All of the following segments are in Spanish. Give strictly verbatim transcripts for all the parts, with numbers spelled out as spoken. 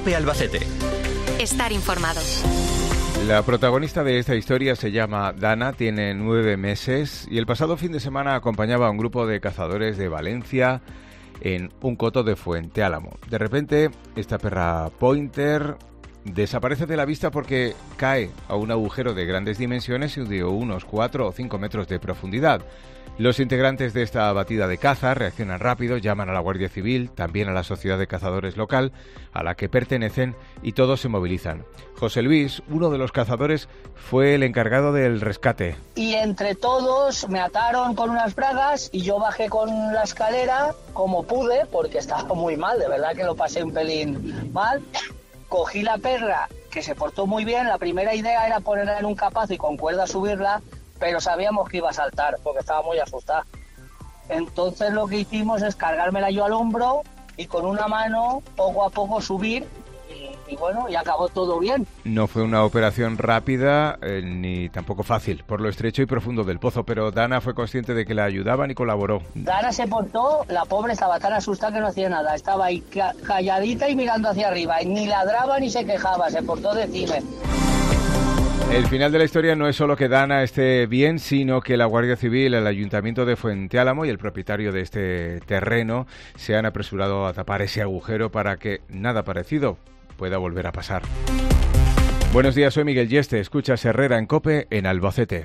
COPE Albacete. Estar informado. La protagonista de esta historia se llama Dana, tiene nueve meses y el pasado fin de semana acompañaba a un grupo de cazadores de Valencia en un coto de Fuente Álamo. De repente, esta perra pointer desaparece de la vista porque cae a un agujero de grandes dimensiones y de unos cuatro o cinco metros de profundidad. Los integrantes de esta batida de caza reaccionan rápido, llaman a la Guardia Civil, también a la Sociedad de Cazadores local, a la que pertenecen, y todos se movilizan. José Luis, uno de los cazadores, fue el encargado del rescate. Y entre todos me ataron con unas bragas y yo bajé con la escalera como pude, porque estaba muy mal, de verdad que lo pasé un pelín mal. Cogí la perra, que se portó muy bien. La primera idea era ponerla en un capazo y con cuerda subirla, pero sabíamos que iba a saltar porque estaba muy asustada. Entonces lo que hicimos es cargármela yo al hombro y con una mano poco a poco subir y, y bueno, y acabó todo bien. No fue una operación rápida eh, ni tampoco fácil por lo estrecho y profundo del pozo, pero Dana fue consciente de que la ayudaban y colaboró. Dana se portó, la pobre estaba tan asustada que no hacía nada, estaba ahí ca- calladita y mirando hacia arriba, y ni ladraba ni se quejaba, se portó de cine. El final de la historia no es solo que Dana esté bien, sino que la Guardia Civil, el Ayuntamiento de Fuente Álamo y el propietario de este terreno se han apresurado a tapar ese agujero para que nada parecido pueda volver a pasar. Buenos días, soy Miguel Yeste, escuchas Herrera en COPE en Albacete.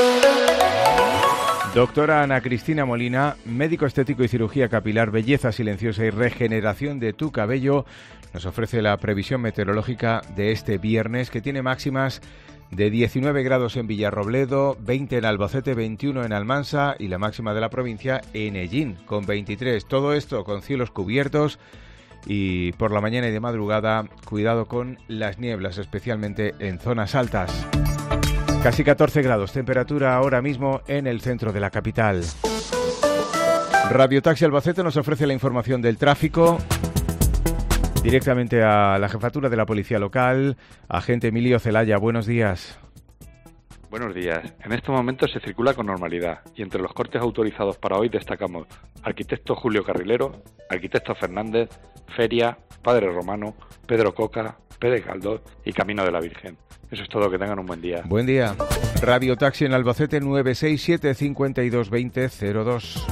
Doctora Ana Cristina Molina, médico estético y cirugía capilar, belleza silenciosa y regeneración de tu cabello, nos ofrece la previsión meteorológica de este viernes, que tiene máximas de diecinueve grados en Villarrobledo, veinte en Albacete, veintiuno en Almansa y la máxima de la provincia en Ellín, con veintitrés. Todo esto con cielos cubiertos y por la mañana y de madrugada, cuidado con las nieblas, especialmente en zonas altas. Casi catorce grados, temperatura ahora mismo en el centro de la capital. Radio Taxi Albacete nos ofrece la información del tráfico. Directamente a la jefatura de la policía local, agente Emilio Celaya, buenos días. Buenos días. En estos momentos se circula con normalidad y entre los cortes autorizados para hoy destacamos Arquitecto Julio Carrilero, Arquitecto Fernández, Feria, Padre Romano, Pedro Coca, Pérez Galdós y Camino de la Virgen. Eso es todo, que tengan un buen día. Buen día. Radio Taxi en Albacete nueve seis siete, cinco dos dos cero cero dos.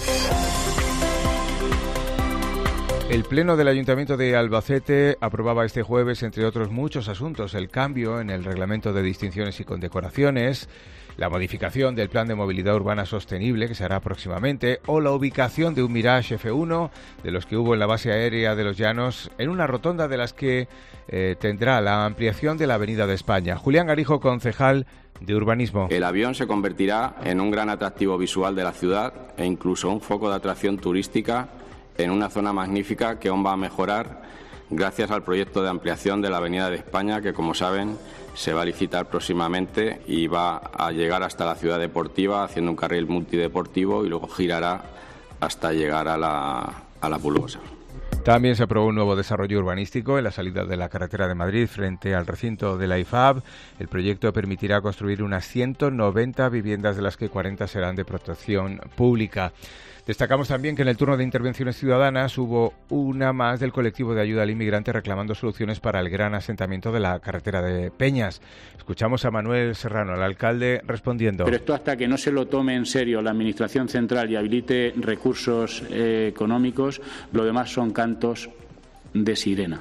El Pleno del Ayuntamiento de Albacete aprobaba este jueves, entre otros muchos asuntos, el cambio en el reglamento de distinciones y condecoraciones, la modificación del Plan de Movilidad Urbana Sostenible, que se hará próximamente, o la ubicación de un Mirage F uno, de los que hubo en la base aérea de Los Llanos, en una rotonda de las que eh, tendrá la ampliación de la Avenida de España. Julián Garijo, concejal de Urbanismo. El avión se convertirá en un gran atractivo visual de la ciudad e incluso un foco de atracción turística en una zona magnífica que aún va a mejorar gracias al proyecto de ampliación de la Avenida de España, que, como saben, se va a licitar próximamente y va a llegar hasta la ciudad deportiva haciendo un carril multideportivo y luego girará hasta llegar a la, a la Pulgosa. También se aprobó un nuevo desarrollo urbanístico en la salida de la carretera de Madrid frente al recinto de la I F A B. El proyecto permitirá construir unas ciento noventa viviendas, de las que cuarenta serán de protección pública. Destacamos también que en el turno de intervenciones ciudadanas hubo una más del colectivo de ayuda al inmigrante reclamando soluciones para el gran asentamiento de la carretera de Peñas. Escuchamos a Manuel Serrano, el alcalde, respondiendo. Pero esto, hasta que no se lo tome en serio la Administración Central y habilite recursos eh, económicos, lo demás son cantos de sirena.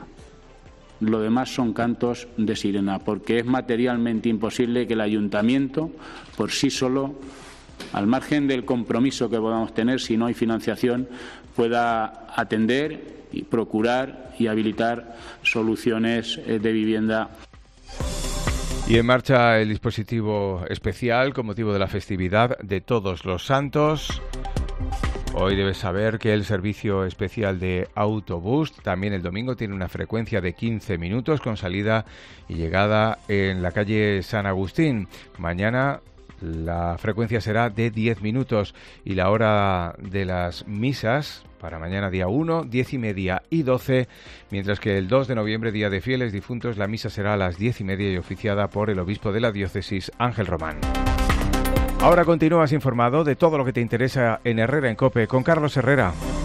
Lo demás son cantos de sirena, porque es materialmente imposible que el Ayuntamiento, por sí solo, al margen del compromiso que podamos tener, si no hay financiación, pueda atender y procurar y habilitar soluciones de vivienda. Y en marcha el dispositivo especial con motivo de la festividad de Todos los Santos. Hoy debes saber que el servicio especial de autobús también el domingo tiene una frecuencia de quince minutos con salida y llegada en la calle San Agustín. Mañana la frecuencia será de diez minutos y la hora de las misas para mañana día uno, diez y media y doce, mientras que el dos de noviembre, día de Fieles Difuntos, la misa será a las diez y media y oficiada por el obispo de la diócesis, Ángel Román. Ahora continúas informado de todo lo que te interesa en Herrera en COPE con Carlos Herrera.